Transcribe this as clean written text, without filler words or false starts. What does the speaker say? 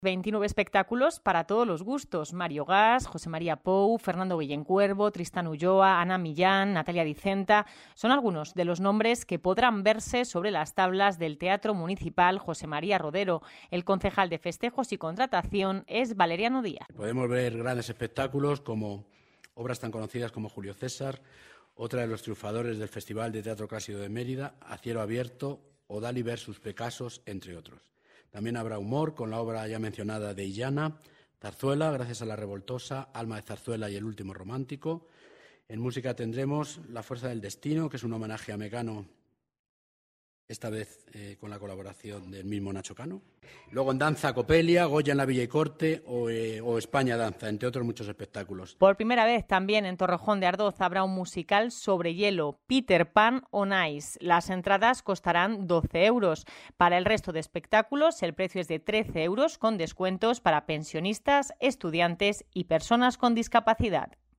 29 espectáculos para todos los gustos. Mario Gas, José María Pou, Fernando Guillencuervo, Tristán Ulloa, Ana Millán, Natalia Dicenta son algunos de los nombres que podrán verse sobre las tablas del Teatro Municipal José María Rodero. El concejal de Festejos y Contratación es Valeriano Díaz. Podemos ver grandes espectáculos como obras tan conocidas como Julio César, otra de los triunfadores del Festival de Teatro Clásico de Mérida, A Cielo Abierto o Dalí versus Pecasos, entre otros. También habrá humor con la obra ya mencionada de Illana, zarzuela, gracias a la revoltosa, Alma de Zarzuela y El último romántico. En música tendremos La fuerza del destino, que es un homenaje a Mecano, esta vez con la colaboración del mismo Nacho Cano. Luego en danza, Copelia, Goya en la Villa y Corte o España Danza, entre otros muchos espectáculos. Por primera vez también en Torrejón de Ardoz habrá un musical sobre hielo, Peter Pan on Ice. Las entradas costarán 12 euros. Para el resto de espectáculos el precio es de 13 euros con descuentos para pensionistas, estudiantes y personas con discapacidad.